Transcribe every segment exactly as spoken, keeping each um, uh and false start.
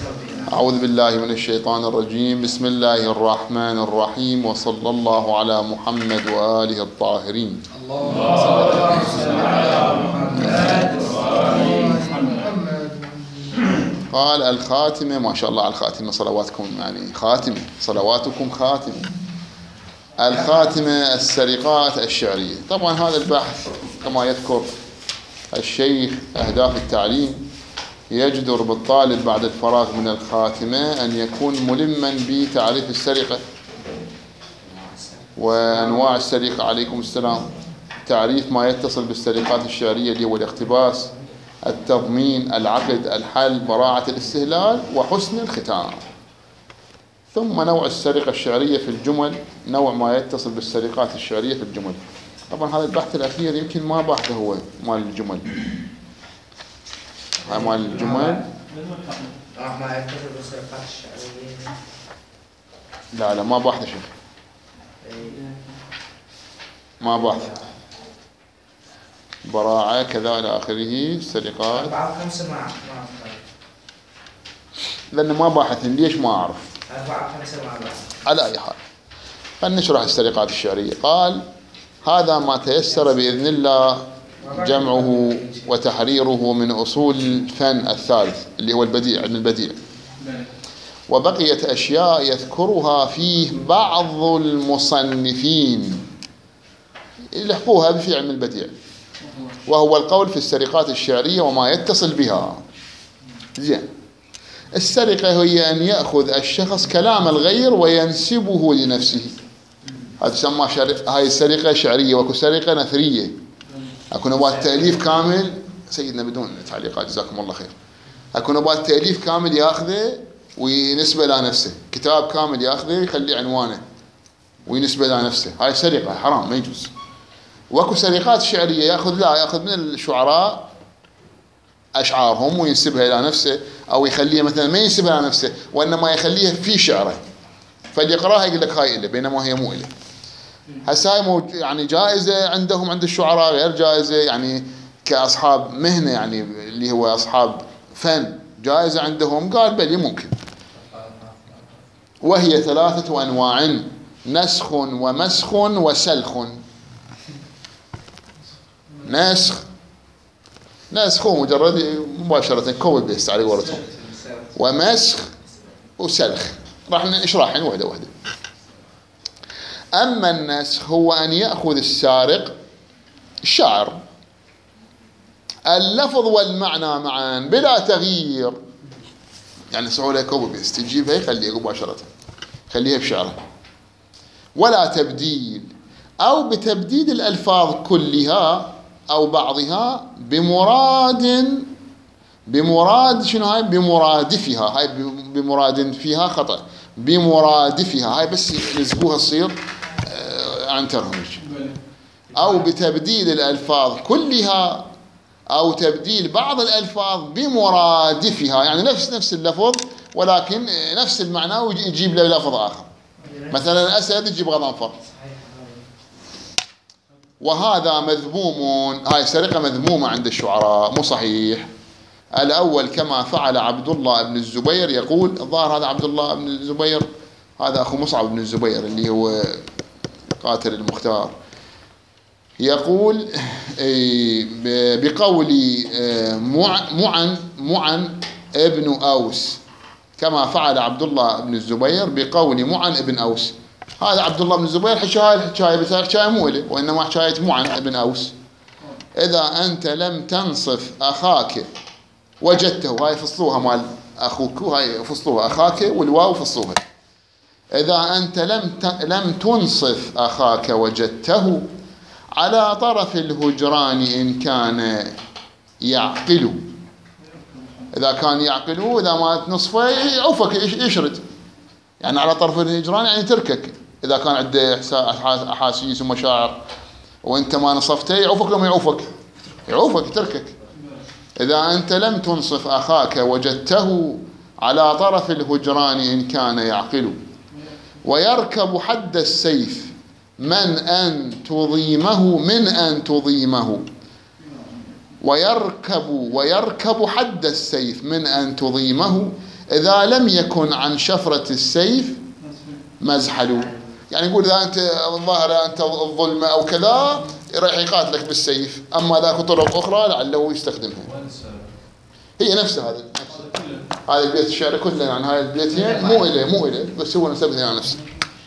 أعوذ بالله من الشيطان الرجيم. بسم الله الرحمن الرحيم، وصلى الله على محمد وآله الطاهرين. اللهم صل على محمد وآل محمد. قال الخاتمة، ما شاء الله على الخاتمة، صلواتكم يعني خاتمة، صلواتكم خاتمة. الخاتمة السرقات الشعرية. طبعا هذا البحث كما يذكر الشيخ أهداف التعليم يجدر بالطالب بعد الفراغ من الخاتمة أن يكون ملما بتعريف السرقة وأنواع السرقة، عليكم السلام، تعريف ما يتصل بالسرقات الشعرية اللي هو الاقتباس، التضمين، العقد، الحل، براعة الاستهلال، وحسن الختام. ثم نوع السرقة الشعرية في الجمل، نوع ما يتصل بالسرقات الشعرية في الجمل. طبعا هذا البحث الأخير يمكن ما بحثه هو مال الجمل، هاي مال الجمل. اه ما يتصل بالسرقات الشعرية. لا لا ما بحث شيء، ما بحث براعة كذا إلى آخره. السرقات أربعة وخمسة ما ما لأن ما باحث، ليش ما أعرف. أربعة وخمسة ما بعرف. على أي حال فلنشرح السرقات الشعرية. قال هذا ما تيسر بإذن الله جمعه وتحريره من أصول الفن الثالث اللي هو البديع، علم البديع، وبقيت أشياء يذكرها فيه بعض المصنفين يلحقوها في علم البديع، وهو القول في السرقات الشعرية وما يتصل بها. زين، السرقة هي أن يأخذ الشخص كلام الغير وينسبه لنفسه، هذا تسمى شرق... هاي السرقة شعرية. وكو سرقة نثرية، أكو نبات تأليف كامل، سيدنا بدون تعليقات جزاكم الله خير، أكو نبات تأليف كامل يأخذه وينسبه لنفسه، كتاب كامل يأخذه يخلي عنوانه وينسبه لنفسه، هاي سرقة حرام ما يجوز. وكو سرقات شعرية يأخذ لا يأخذ من الشعراء أشعارهم وينسبها إلى نفسه، أو يخليها مثلا ما ينسبها إلى نفسه وإنما يخليها في شعره فليقراها يقول لك هاي إله بينما هي مو إله. هسه هاي يعني جائزة عندهم عند الشعراء، غير جائزة يعني كأصحاب مهنة يعني اللي هو أصحاب فن، جائزة عندهم. قال بل ممكن. وهي ثلاثة أنواع: نسخ ومسخ وسلخ. نسخ نسخ هو مجرد مباشرة كوبي بيست على قولتهم، ومسخ وسلخ راح نشرحها وحدة وحدة. أما النسخ هو أن يأخذ السارق الشاعر اللفظ والمعنى معا بلا تغيير، يعني سعوا له كوبي بيست، يجيبها يخليها مباشرة خليها بشعره، ولا تبديل، أو بتبديل الألفاظ كلها أو بعضها بمراد بمراد شنو هاي بمرادفها، هاي بمراد فيها خطأ، بمرادفها هاي بس يلزقوها تصير عن ترهمج. أو بتبديل الألفاظ كلها أو تبديل بعض الألفاظ بمرادفها، يعني نفس نفس اللفظ ولكن نفس المعنى ويجيب له لفظ آخر، مثلا أسد يجيب غضنفر. وهذا مذموم، هاي سرقة مذمومة عند الشعراء، مو صحيح. الأول كما فعل عبد الله بن الزبير، يقول الظاهر هذا عبد الله بن الزبير هذا أخو مصعب بن الزبير اللي هو قاتل المختار، يقول بقول معن معن ابن أوس، كما فعل عبد الله بن الزبير بقول معن ابن أوس. هذا عبد الله بن الزبير حكاية الحكاية بس حكاية مو له، وإنما حكاية معن ابن أوس. إذا أنت لم تنصف أخاك وجدته، هاي فصلوها مال أخوك، هاي فصلوها أخاك والواو فصلوها. إذا أنت لم لم تنصف أخاك وجدته على طرف الهجران إن كان يعقل، إذا كان يعقل إذا ما تنصفه يعوفك يشرد، يعني على طرف الهجران يعني تركك، إذا كان عنده أحاسيس ومشاعر وأنت ما نصفته يعوفك لما يعوفك يعوفك تركك. إذا أنت لم تنصف أخاك وجدته على طرف الهجران إن كان يعقل، ويركب حد السيف من أن تضيمه من أن تضيمه ويركب ويركب حد السيف من أن تضيمه إذا لم يكن عن شفرة السيف مزحل. يعني يقول إذا أنت الظاهر أنت الظلمة أو كذا راح يقاتلك بالسيف، أما ذاك طرق أخرى لعله يستخدمها. هي نفسها هذا هذا البيت الشعر كله، يعني هاي البيتين مو إله مو إله بس هو نسبه على نفسه.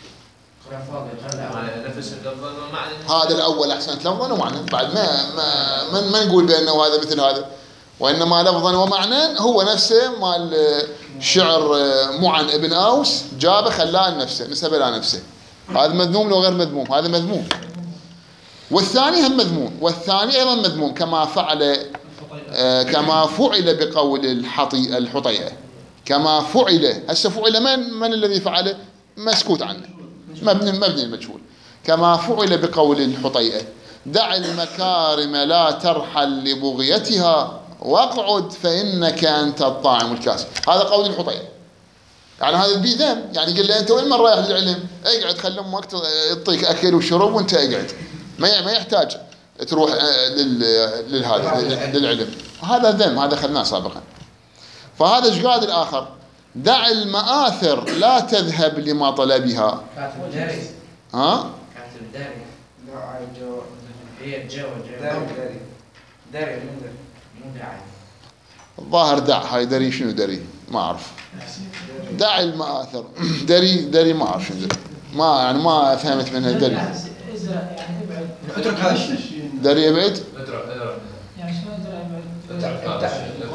هذا الأول أحسنت لفظا ومعنى، بعد ما ما ما, ما نقول بأنه هذا مثل هذا، وإنما لفظا ومعنى هو نفسه مال شعر معن ابن أوس جابه خلاه لنفسه نسبه إلى نفسه. هذا مذموم لو غير مذموم؟ هذا مذموم. والثاني هم مذموم، والثاني أيضا مذموم كما فعل آه كما فعل بقول الحطي الحطيئة، كما فعل. هسه فعل من من الذي فعله؟ مسكوت عنه، مبني مبني المجهول. كما فعل بقول الحطيئة: دع المكارم لا ترحل لبغيتها واقعد فإنك أنت الطاعم الكاسب. هذا قول الحطيئة. يعني هذا بذم، يعني قل له أنت وين من رايح للعلم؟ اقعد خلي أمك تعطيك أكل وشرب وأنت اقعد، ما ما يحتاج تروح للهذا للعلم. هذا ذم، هذا خذناه سابقا. فهذا ايش قال الآخر؟ دع المآثر لا تذهب لما طلبها. كاتب الداري. ها؟ كاتب الداري. لا جو هي جو داري داري مو داعي. الظاهر دع، هاي دري شنو دري؟ ما أعرف. دع المآثر دري دري ما أعرف شنو دري، ما يعني ما فهمت منها دري. يعني ابعد اترك هذا الشيء. دري ابعد؟ يعني شلون ابتعد.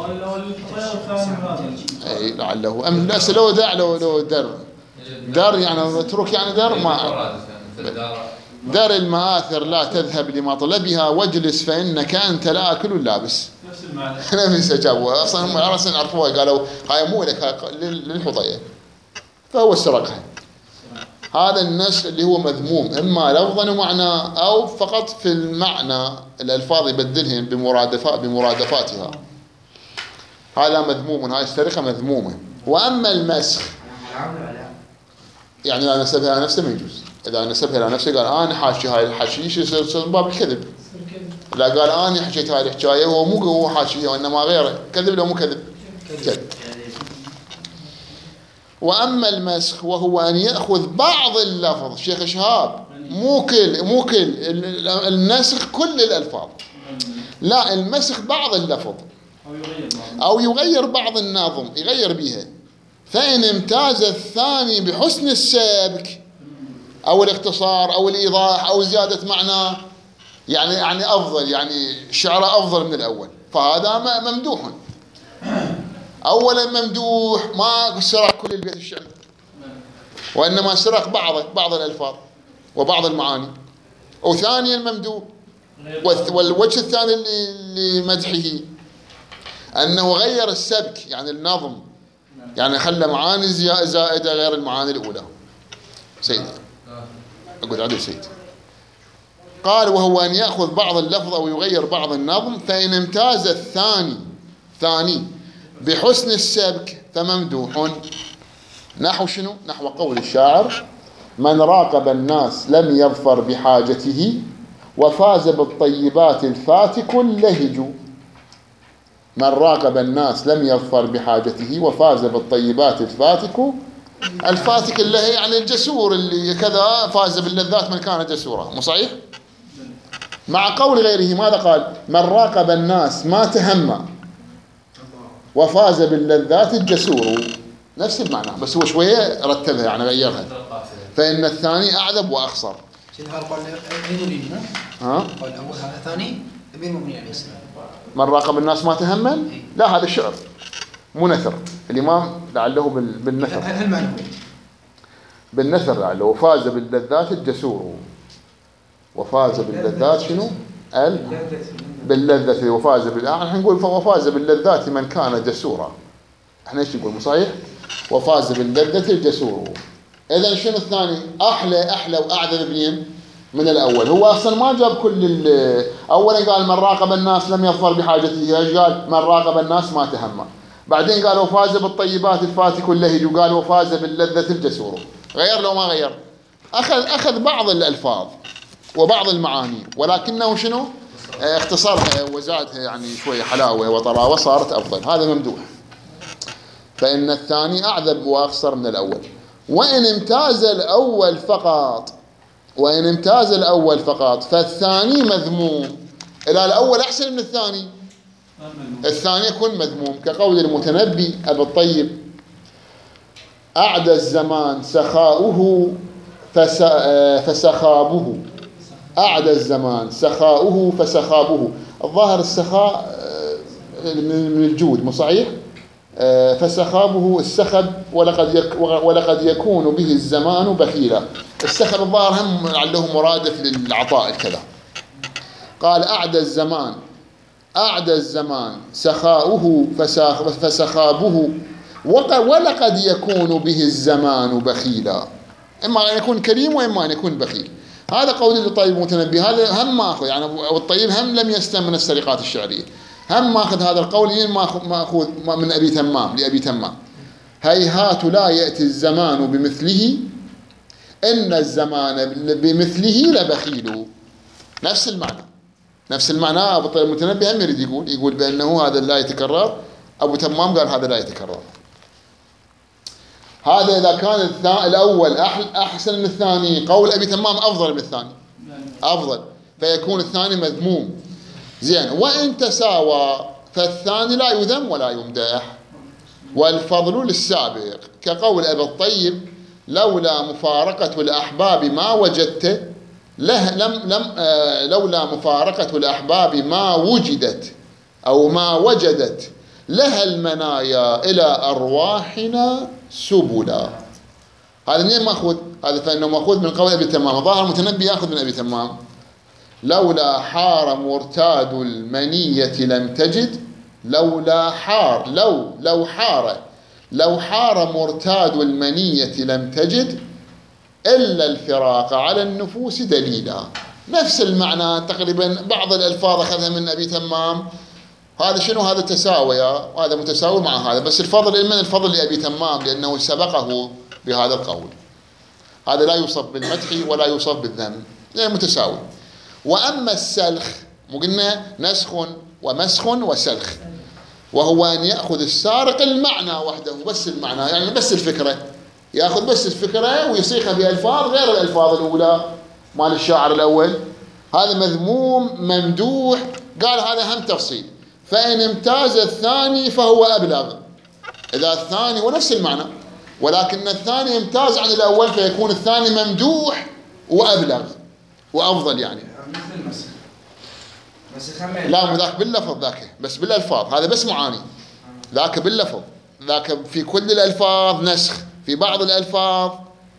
اي لعله ام لا لو دع لو لو در در يعني اترك يعني در ما در المآثر لا تذهب لما طلبها واجلس فإنك أنت لا آكل اللابس. نفس المعنى. نفس جابوها اصلا هم اصلا عرفوها، قالوا هاي مو لك للحطية، فهو استرقها. هذا النسخ اللي هو مذموم اما لفظا ومعنى او فقط في المعنى، الالفاظ يبدلهم بمرادفات بمرادفاتها. هذا مذموم، هاي السرقة مذمومة. واما المسخ يعني لا نسبها الى نفسه ما يجوز. اذا نسبها الى نفسه قال انا حاشي هاي الحشيش يصير باب الكذب. لا قال انا حكيت هاي الحكايه هو مو هو حاشيها وانما غيره، كذب لو مو كذب؟ كذب. واما المسخ وهو ان ياخذ بعض اللفظ، شيخ شهاب مو كل مو كل النسخ كل الالفاظ، لا المسخ بعض اللفظ او يغير بعض النظم يغير بيها. فان امتاز الثاني بحسن السبك او الاختصار او الايضاح او زياده معناه، يعني يعني افضل، يعني شعره افضل من الاول، فهذا ممدوح. اولا ممدوح ما سرق كل البيت الشعري، وانما سرق بعض بعض الالفاظ وبعض المعاني. وثانيا ممدوح. والوجه الثاني لمدحه انه غير السبك، يعني النظم، يعني خلى معاني زائده غير المعاني الاولى. سيدي اقول عدل سيد قال: وهو ان ياخذ بعض اللفظ او يغير بعض النظم، فان امتاز الثاني ثاني بحسن السبك فممدوح. نحو شنو؟ نحو قول الشاعر: من راقب الناس لم يظفر بحاجته وفاز بالطيبات الفاتك اللهج. من راقب الناس لم يظفر بحاجته وفاز بالطيبات الفاتك الفاتك اللي هي يعني الجسور اللي كذا، فاز باللذات من كان جسورا. مو صحيح؟ مع قول غيره ماذا قال؟ من راقب الناس ما تهمى وفاز باللذات الجسور. نفس المعنى بس هو شوية رتبها يعني غيرها. فإن الثاني أعذب وأخصر. ها؟ الأول هذا الثاني أمير المؤمنين عليه السلام. من راقب الناس ما تهمل، لا هذا الشعر مو نثر. الإمام لعله بالنثر. هل معنى؟ بالنثر لعله وفاز باللذات الجسور. وفاز باللذات شنو؟ ال باللذة وفاز بال احنا نقول وفاز باللذات من كان جسورا. احنا ايش نقول؟ صحيح؟ وفاز باللذة الجسور. اذا شنو الثاني؟ احلى احلى واعذب بين من الاول. هو اصلا ما جاب كل اولا قال من راقب الناس لم يظفر بحاجته، قال من راقب الناس ما تهمى. بعدين قال وفاز بالطيبات الفاتك اللهج، وقال وفاز باللذة الجسور. غير لو ما غير؟ اخذ اخذ بعض الالفاظ وبعض المعاني، ولكنه شنو؟ اختصرها وزادها يعني شوية حلاوة وطراوة، صارت أفضل. هذا ممدوح. فإن الثاني أعذب وأقصر من الأول. وإن امتاز الأول فقط وإن امتاز الأول فقط فالثاني مذموم. إلى الأول أحسن من الثاني، الثاني يكون مذموم، كقول المتنبي أبي الطيب: أعدى الزمان سخاؤه فسخابه. أعدى الزمان سخاؤه فسخابه. الظاهر السخاء من الجود، مو صحيح؟ فسخابه السخب، ولقد يك ولقد يكون به الزمان بخيلا. السخب الظاهر هم له مرادف للعطاء الكذا. قال: أعدى الزمان أعدى الزمان سخاؤه فسخابه، ولقد يكون به الزمان بخيلا. إما أن يكون كريم وإما أن يكون بخيل. هذا قول الطيب المتنبي. هذا هم ماخذ، يعني الطيب هم لم يستم من السرقات الشعرية، هم ماخذ هذا القول ماخذ من أبي تمام لأبي تمام: هيهات لا يأتي الزمان بمثله، إن الزمان بمثله لبخيل. نفس المعنى نفس المعنى. أبو الطيب المتنبي هم يريد يقول يقول بأنه هذا لا يتكرر. أبو تمام قال هذا لا يتكرر. هذا إذا كان الأول أحسن من الثاني، قول أبي تمام أفضل من الثاني، أفضل، فيكون الثاني مذموم. زين. وإن تساوى فالثاني لا يذم ولا يمدح، والفضل للسابق، كقول أبي الطيب: لولا مفارقة الأحباب ما وجدت له لم لم آه لولا مفارقة الأحباب ما وجدت أو ما وجدت لها المنايا إلى أرواحنا سبلا. هذا منين ماخذ؟ هذا فإنه ماخذ من قول أبي تمام. ظاهر المتنبي ياخذ من أبي تمام: لولا حار مرتاد المنية لم تجد. لولا حار لو لو حار لو حار مرتاد المنية لم تجد إلا الفراق على النفوس دليلا. نفس المعنى تقريبا. بعض الألفاظ أخذها من أبي تمام. هذا شنو؟ هذا تساوية، وهذا متساوي مع هذا، بس الفضل من الفضل لأبي تمام لأنه سبقه بهذا القول. هذا لا يوصف بالمدح ولا يوصف بالذم، يعني متساوي. وأما السلخ، مو قلنا نسخ ومسخ وسلخ، وهو أن يأخذ السارق المعنى وحده، بس المعنى، يعني بس الفكرة، يأخذ بس الفكرة ويصيغها بألفاظ غير الألفاظ الأولى مال الشاعر الأول. هذا مذموم ممدوح. قال هذا هم تفصيل. فإن امتاز الثاني فهو أبلغ. إذا الثاني هو نفس المعنى، ولكن الثاني يمتاز عن الأول، فيكون الثاني ممدوح وأبلغ وأفضل. يعني مثل المسخ. مسخ لا، مو ذاك باللفظ، ذاك بس بالألفاظ. هذا بس معاني، ذاك باللفظ. ذاك في كل الألفاظ نسخ، في بعض الألفاظ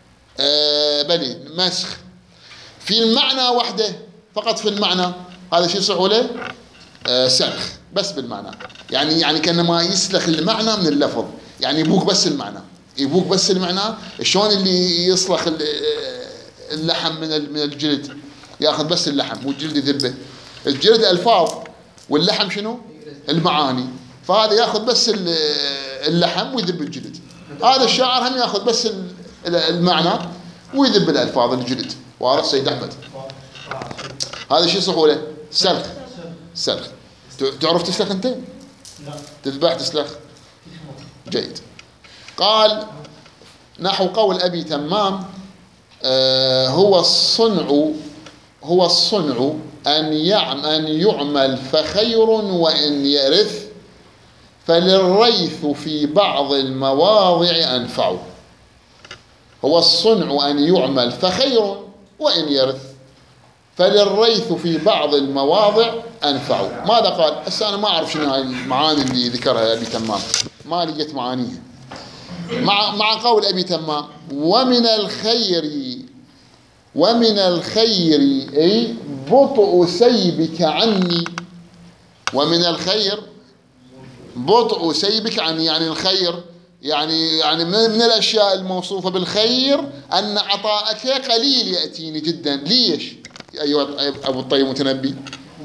آه بلي مسخ، في المعنى وحده فقط. في المعنى هذا شيء يصح له آه سلخ، بس بالمعنى. يعني يعني كأنما يسلخ المعنى من اللفظ، يعني يبوك بس المعنى، يبوك بس المعنى. شلون اللي يصلخ اللحم من من الجلد؟ ياخذ بس اللحم والجلد يذبه. الجلد الفاظ واللحم شنو؟ المعاني. فهذا ياخذ بس اللحم ويذب الجلد. هذا الشاعر هم ياخذ بس المعنى ويذب الالفاظ الجلد. واضح سيد احمد؟ هذا شيء يصح له سلخ. سلخ. تعرف تسلخ انت؟ لا. تذبح تسلخ؟ جيد. قال نحو قول أبي تمام: آه هو الصنع هو الصنع أن يعم أن يعمل فخير وإن يرث، فللريث في بعض المواضع أنفع. هو الصنع أن يعمل فخير وإن يرث، فللريث في بعض المواضع أنفع. ماذا قال؟ هسه أنا ما أعرف شنو هاي المعاني اللي ذكرها أبي تمام، ما لقيت معانيها. مع مع قول أبي تمام: ومن الخير ومن الخير أي بطء سيبك عني. ومن الخير بطء سيبك عني، يعني الخير، يعني يعني من الأشياء الموصوفة بالخير أن عطاءك قليل يأتيني جدا. ليش أيها أبو الطيب المتنبي؟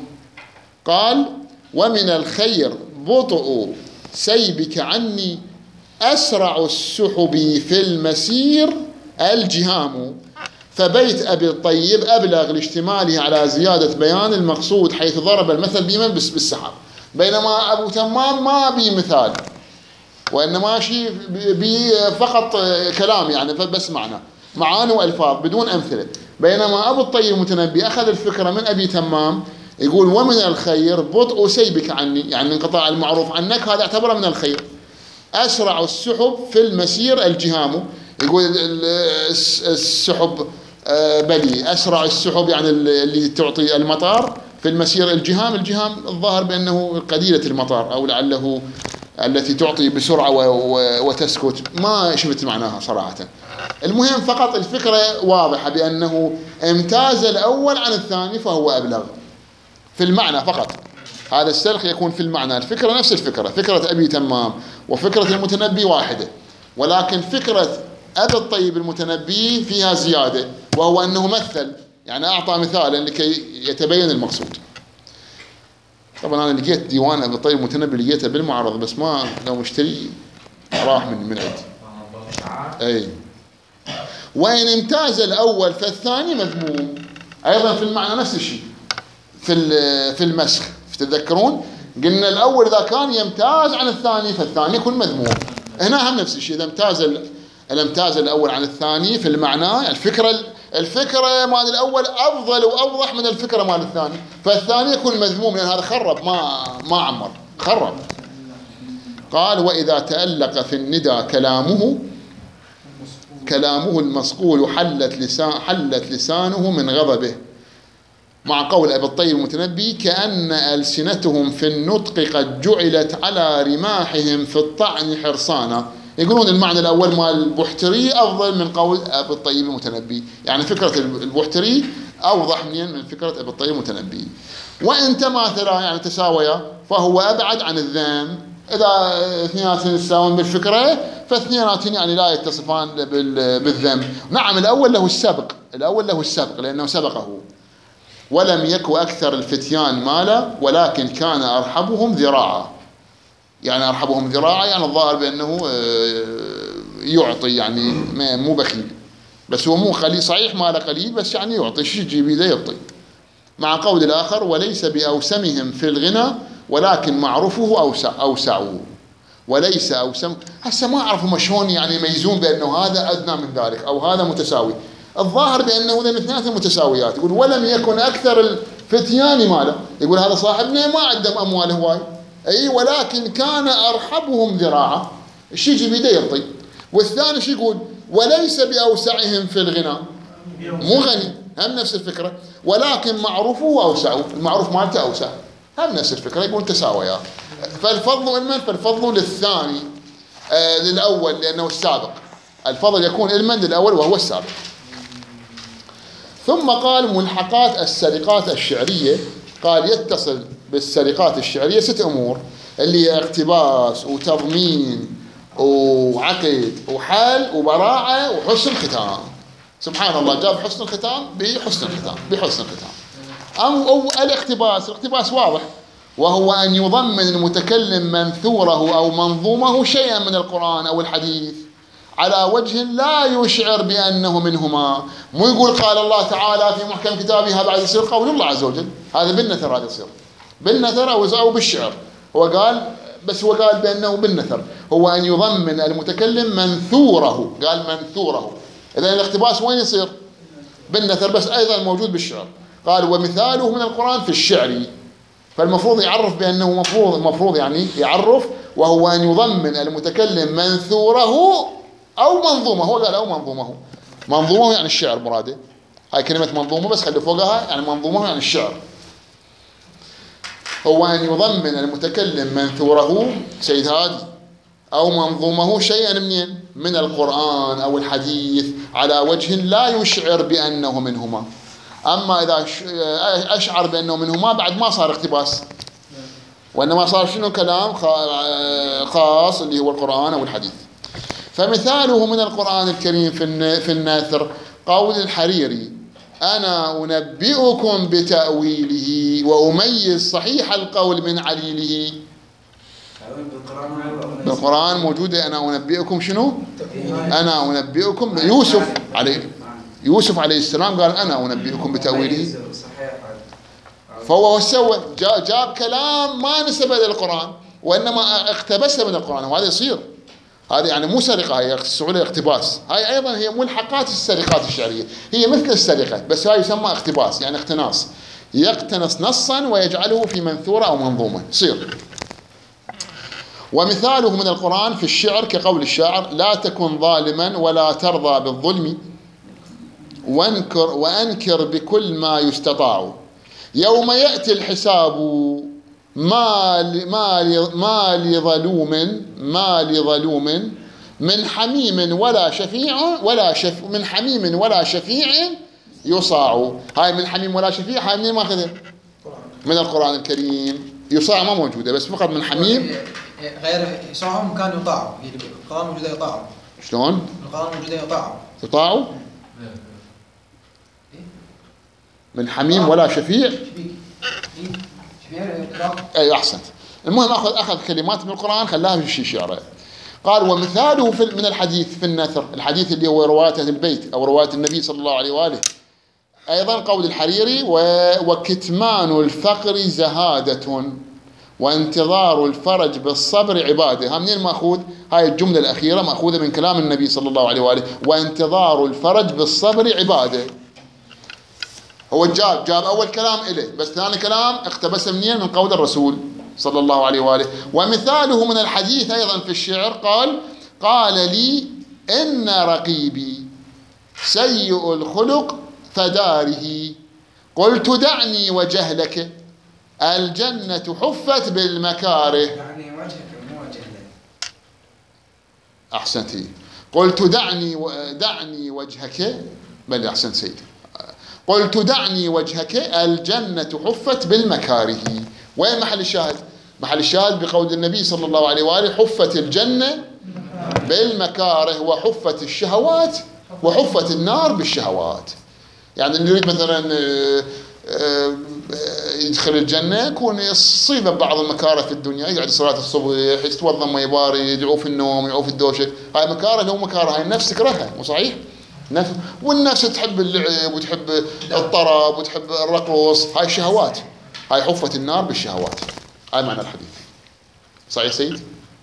قال: ومن الخير بطء سيبك عني، أسرع السحب في المسير الجهام. فبيت أبي الطيب أبلغ لاشتماله على زيادة بيان المقصود، حيث ضرب المثل بمن بالسحاب، بينما أبو تمام ما بي مثال. وإنما شيء فقط كلام يعني بس معنى معاني وألفاظ بدون أمثلة. بينما أبو الطيب المتنبي أخذ الفكرة من أبي تمام، يقول ومن الخير بطء سيبك عني، يعني انقطاع المعروف عنك هذا اعتبره من الخير. أسرع السحب في المسير الجهام، يقول السحب بلي أسرع السحب يعني اللي تعطي المطار في المسير الجهام. الجهام الظاهر بأنه قليلة المطار أو لعله التي تعطي بسرعة وتسكت، ما شفت معناها صراحة. المهم فقط الفكرة واضحة بأنه امتاز الأول عن الثاني فهو أبلغ في المعنى فقط. هذا السلخ يكون في المعنى، الفكرة نفس الفكرة، فكرة أبي تمام وفكرة المتنبي واحدة، ولكن فكرة أبي الطيب المتنبي فيها زيادة، وهو أنه مثل، يعني أعطى مثالا لكي يتبين المقصود. طبعا أنا لقيت ديوان أبي الطيب المتنبي لقيته بالمعرض، بس ما لو مشتري راح من من عندي. أي وإن امتاز الأول فالثاني مذموم، أيضا في المعنى نفس الشيء. في في المسخ تتذكرون قلنا الأول إذا كان يمتاز عن الثاني فالثاني يكون مذموم، هنا هم نفس الشيء. إذا امتاز الامتاز الأول عن الثاني في المعنى، الفكرة الفكرة مال الأول أفضل وأوضح من الفكرة مال الثاني، فالثاني يكون مذموم لأن هذا خرب ما ما عمر خرب. قال وإذا تألق في الندى كلامه كلامه المصقول حلت لسان حلت لسانه من غضبه، مع قول أبي الطيب المتنبي كأن ألسنتهم في النطق قد جعلت على رماحهم في الطعن حرصانا. يقولون المعنى الأول مال البحتري أفضل من قول أبي الطيب المتنبي، يعني فكرة البحتري أوضح من فكرة أبي الطيب المتنبي. وإن تماثلا يعني تساويا فهو أبعد عن الذم. إذا اثنيناتهم يتساوون بالفكرة فاثنيناتهم يعني لا يتصفان بالذم. نعم الأول له السبق، الأول له السبق لأنه سبقه. ولم يكن أكثر الفتيان مالا ولكن كان أرحبهم ذراعا، يعني أرحبهم ذراعا يعني الظاهر بأنه يعطي يعني مو بخيل، بس هو مو قليل صحيح ماله قليل بس يعني يعطي شيء يجيب له يعطي. مع قول الآخر وليس بأوسمهم في الغنى ولكن معروفه أوسع أوسعوا وليس أوسم. هسه ما أعرفوا شلون يعني يميزون بأنه هذا أدنى من ذلك أو هذا متساوي. الظاهر بأنه ذين الاثنين متساويات. يقول ولم يكن أكثر الفتيان ماله، يقول هذا صاحبنا ما عندهم أموال هواي أي ولكن كان أرحبهم ذراعا، الشيء يجي بيده يعطي. والثاني شو يقول وليس بأوسعهم في الغنى، مو غني هم نفس الفكرة ولكن معروفه أوسعوا، المعروف مالته أوسع هم نفس الفكرة، يقول تساويات. فالفضل لمن؟ فالفضل للثاني آه للأول لأنه السابق، الفضل يكون علما للأول وهو السابق. ثم قال ملحقات السرقات الشعرية، قال يتصل بالسرقات الشعرية ست أمور اللي هي اقتباس وتضمين وعقد وحل وبراعة وحسن ختام. سبحان الله جاب حسن الختام بحسن الختام بحسن الختام. أو, أو الاقتباس، الاقتباس واضح وهو أن يضمن المتكلم منثوره أو منظومه شيئا من القرآن أو الحديث على وجه لا يشعر بأنه منهما. مو يقول قال الله تعالى في محكم كتابه هذا يصير قول الله عز وجل، هذا بالنثر، هذا يصير بالنثر أو بالشعر. هو قال بس هو قال بأنه بالنثر، هو أن يضمن المتكلم منثوره، قال منثوره. إذن الاقتباس وين يصير؟ بالنثر، بس أيضا موجود بالشعر. قال ومثاله من القرآن في الشعر، فالمفروض يعرف بأنه مفروض مفروض يعني يعرف، وهو أن يضمن المتكلم منثوره أو منظومه. هو قال أو منظومه، منظومه يعني الشعر مراده، هاي كلمة منظومه بس خلي فوقها يعني منظومه يعني الشعر. هو أن يضمن المتكلم منثوره سيد هادي أو منظومه شيئا منين؟ من القرآن أو الحديث على وجه لا يشعر بأنه منهما. أما إذا أشعر بأنه منهما بعد ما صار اقتباس، وإنما صار شنو كلام خاص اللي هو القرآن أو الحديث. فمثاله من القرآن الكريم في النثر قول الحريري أنا أنبئكم بتأويله وأميز صحيح القول من عليله. بالقرآن موجودة أنا أنبئكم شنو؟ أنا أنبئكم. يوسف عليه يوسف عليه السلام قال أنا أنبئكم بتأويله، فهو وش سوى؟ جاب كلام ما نسبه للقرآن وإنما اقتبسه من القرآن، وهذا يصير هذه يعني مو سرقة، هي السعودية اقتباس. هاي أيضا هي ملحقات السرقات الشعرية، هي مثل السرقة بس هاي يسمى اقتباس، يعني اقتناص، يقتنص نصا ويجعله في منثورة أو منظومة يصير. ومثاله من القرآن في الشعر كقول الشاعر: لا تكن ظالما ولا ترضى بالظلم وانكر وأنكر بكل ما يستطاع، يوم يأتي الحساب ما ما ما لظلوم ما لظلوم من حميم ولا شفيع ولا شف من حميم ولا شفيع يصاع. هاي من حميم ولا شفيع هاي منين ماخذها؟ من القرآن الكريم. يصاع ما موجودة، بس فقط من حميم. غير يصاعهم كان يطاعوا، القرآن موجودة يطاعوا. شلون؟ القرآن موجودة يطاعوا. يطاعوا؟ من حميم ولا شفيع؟ اي احسنت. المهم اخذ اخذ كلمات من القرآن خلاها في شعره. قال: ومثاله في من الحديث في النثر، الحديث اللي هو رواية أهل البيت او رواية النبي صلى الله عليه واله، ايضا قول الحريري: وكتمان الفقر زهادة وانتظار الفرج بالصبر عباده. ها منين ماخوذ؟ هاي الجملة الأخيرة مأخوذة من كلام النبي صلى الله عليه واله: وانتظار الفرج بالصبر عباده. هو جاب جاب أول كلام إليه، بس ثاني كلام اقتبس منين؟ من قول الرسول صلى الله عليه وآله. ومثاله من الحديث أيضا في الشعر قال: قال لي إن رقيبي سيء الخلق فداره، قلت دعني وجهلك الجنة حفت بالمكاره. يعني وجهك مو وجه لك. أحسنتي. قلت دعني و... دعني وجهك، بل أحسن سيد. قلت دعني وجهك الجنة حفت بالمكاره. وين محل الشاهد؟ محل الشاهد بقول النبي صلى الله عليه وآله: حفت الجنة بالمكاره وحفت الشهوات وحفت النار بالشهوات. يعني اللي يريد مثلا يدخل الجنة يكون يصيب بعض المكاره في الدنيا، يقعد صلاة الصبح، يتوضا مي بارد، يدعو في النوم، يدعو في الدوشة. هاي مكاره، لو مكاره هاي النفس تكرهها، مو صحيح؟ نفس، والنفس تحب اللعب وتحب الطرب وتحب الرقص، هاي شهوات. هاي حفت النار بالشهوات. هاي معنى الحديث. صحيح سيد؟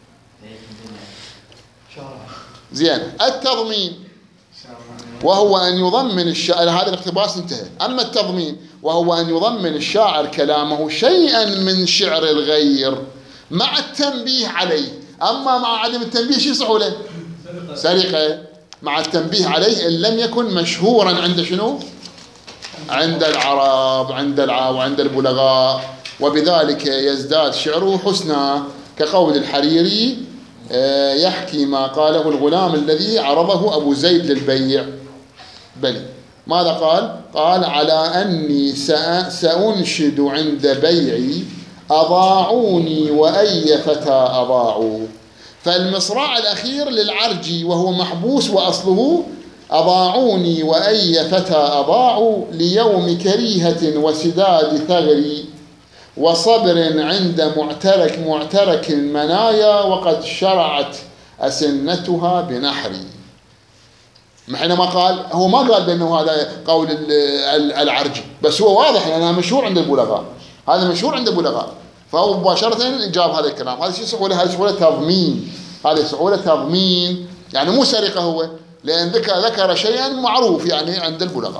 زين. التضمين وهو أن يضمن الشاعر، هذا الاقتباس انتهى. أما التضمين وهو أن يضمن الشاعر كلامه شيئا من شعر الغير مع التنبيه عليه. أما مع عدم التنبيه شو يصح له؟ سرقة. مع التنبيه عليه إن لم يكن مشهورا عند شنو؟ عند العرب، عند العرب وعند البلغاء، وبذلك يزداد شعره حسنا، كقول الحريري: يحكي ما قاله الغلام الذي عرضه أبو زيد للبيع. بل ماذا قال؟ قال: على أني سأنشد عند بيعي أضاعوني وأي فتى أضاعوا. فالمصراع الأخير للعرجي وهو محبوس وأصله أضاعوني وأي فتى أضاعوا، ليوم كريهة وسداد ثغري وصبر عند معترك معترك المنايا وقد شرعت أسنتها بنحري. حينما قال، هو ما قال بأنه هذا قول العرجي، بس هو واضح لأنه مشهور عند البلغاء، هذا مشهور عند البلغاء، فهو مباشرة جاب هذا الكلام. هذا شيء سهولة، هذا سهولة تضمين، هذا سهولة تضمين، يعني مو سرقة هو، لأن ذكر ذكر شيئا معروف يعني عند البلغاء.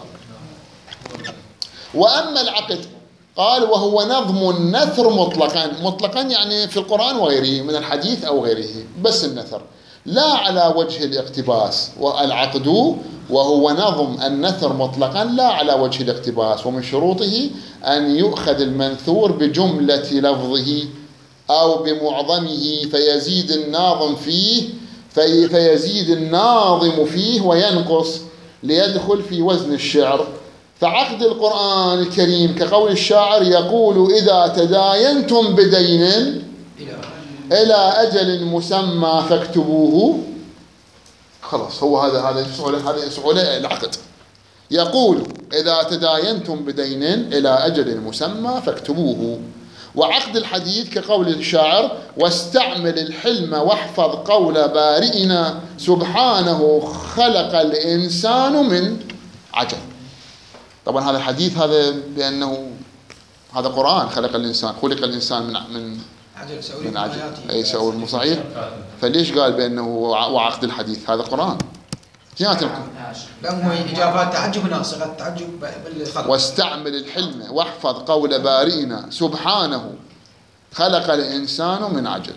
وأما العقد قال: وهو نظم النثر مطلقا. مطلقا يعني في القرآن وغيره من الحديث أو غيره، بس النثر لا على وجه الاقتباس. والعقد وهو نظم النثر مطلقا لا على وجه الاقتباس. ومن شروطه أن يؤخذ المنثور بجملة لفظه أو بمعظمه فيزيد الناظم فيه في فيزيد الناظم فيه وينقص ليدخل في وزن الشعر. فعقد القرآن الكريم كقول الشاعر يقول: إذا تداينتم بدين إلى أجل مسمى فاكتبوه. خلاص، هو هذا هذا سهولة، هذا سهولة العقد. يقول: إذا تداينتم بدين إلى أجل مسمى فاكتبوه. وعقد الحديث كقول الشاعر: واستعمل الحلم واحفظ قول بارئنا سبحانه خلق الإنسان من عجل. طبعا هذا الحديث هذا بأنه هذا قرآن، خلق الإنسان، خلق الإنسان من من عجل سوي من عجل آياتي. أي سوي مو صحيح. فليش قال بأنه وعقد الحديث؟ هذا قرآن. جهات لا، هو إجابات تعجب ناصغة التعجب بالخلق. واستعمل الحلم واحفظ قول بارئنا سبحانه خلق الإنسان من عجل.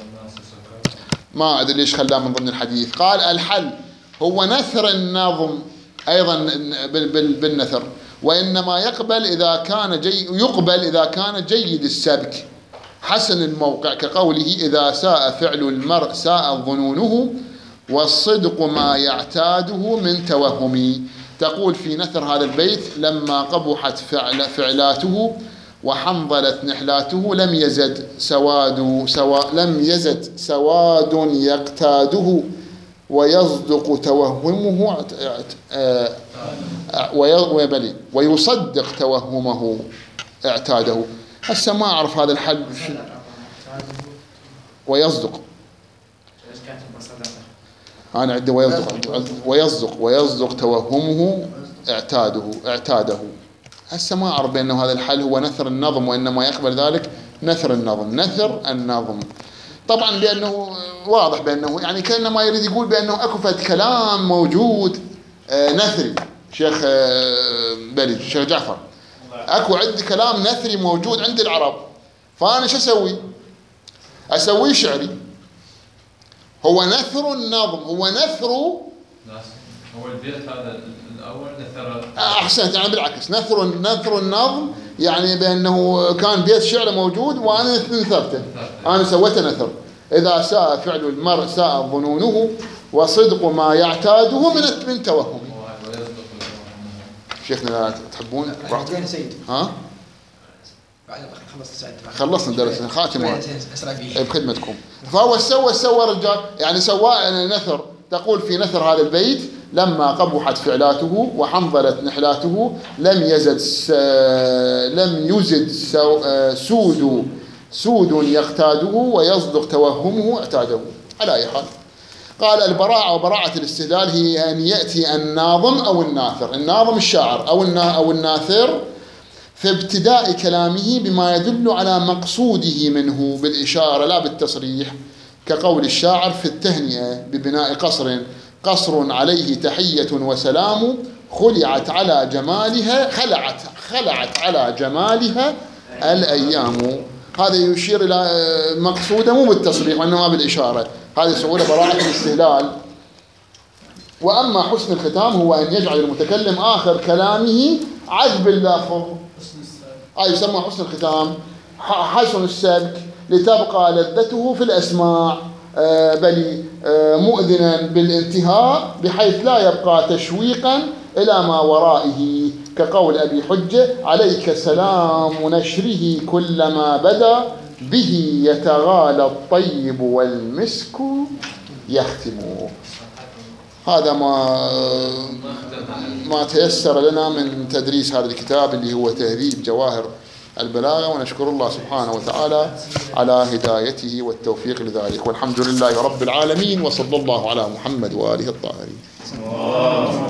ما أدري ليش خلاه من ضمن الحديث. قال الحل هو نثر النظم أيضا بالنثر، وإنما يقبل إذا كان جي يقبل إذا كان جيد السبك حسن الموقع، كقوله إذا ساء فعل المرء ساء ظنونه والصدق ما يعتاده من توهمي. تقول في نثر هذا البيت لما قبحت فعل فعلاته وحنظلت نحلاته لم يزد سواد سوا لم يزد سواد يقتاده ويصدق توهمه ويبلي ويصدق توهمه اعتاده. هسه ما أعرف هذا الحل ويصدق. أنا عندي ويصدق ويصدق ويصدق توهمه اعتاده اعتاده. هسه ما أعرف بأنه هذا الحل هو نثر النظم، وإنما يقبل ذلك نثر النظم نثر النظم. طبعا لأنه واضح بأنه يعني كأنما يريد يقول بأنه أكو فد كلام موجود نثري. شيخ بلي شيخ جعفر أكو عندي كلام نثري موجود عند العرب، فأنا شو أسوي؟ أسوي شعري. هو نثر النظم هو نثر هو البيت هذا الأول نثر. أحسنت، يعني بالعكس نثر نثر النظم يعني بأنه كان بيت شعر موجود وأنا نثرته، أنا سويته نثر. إذا ساء فعل المرء ساء ظنونه وصدق ما يعتاده من من توهمه. شيخنا تحبون؟ وين سيد؟ ها؟ بعد خلصت سعد. خلصنا الدرس خاتمة اسرع فيه بخدمتكم. فهو سوى سوى رجال يعني سوى نثر. تقول في نثر هذا البيت لما قبحت فعلاته وحنظلت نحلاته لم يزد س... لم يزد سو... سود سود يقتاده ويصدق توهمه اعتاده. على أي حال قال البراعة وبراعة الاستدلال هي أن يأتي الناظم أو الناثر، الناظم الشاعر أو النا أو الناثر في ابتداء كلامه بما يدل على مقصوده منه بالإشارة لا بالتصريح، كقول الشاعر في التهنئة ببناء قصر قصر عليه تحية وسلام خلعت على جمالها خلعت خلعت على جمالها الأيام. هذا يشير إلى مقصوده مو بالتصريح وإنما بالإشارة. هذه سهولة براعة الاستهلال. وأما حسن الختام هو أن يجعل المتكلم آخر كلامه عذب اللافظ، أي يسمى حسن الختام حسن السلك لتبقى لذته في الأسماع بل مؤذنا بالانتهاء بحيث لا يبقى تشويقا إلى ما ورائه، كقول أبي حجة عليك سلام نشره كلما بدا به يتغالى الطيب والمسك يختم. هذا ما ما تيسر لنا من تدريس هذا الكتاب اللي هو تهذيب جواهر البلاغة، ونشكر الله سبحانه وتعالى على هدايته والتوفيق لذلك، والحمد لله رب العالمين، وصلى الله على محمد وآله الطاهرين.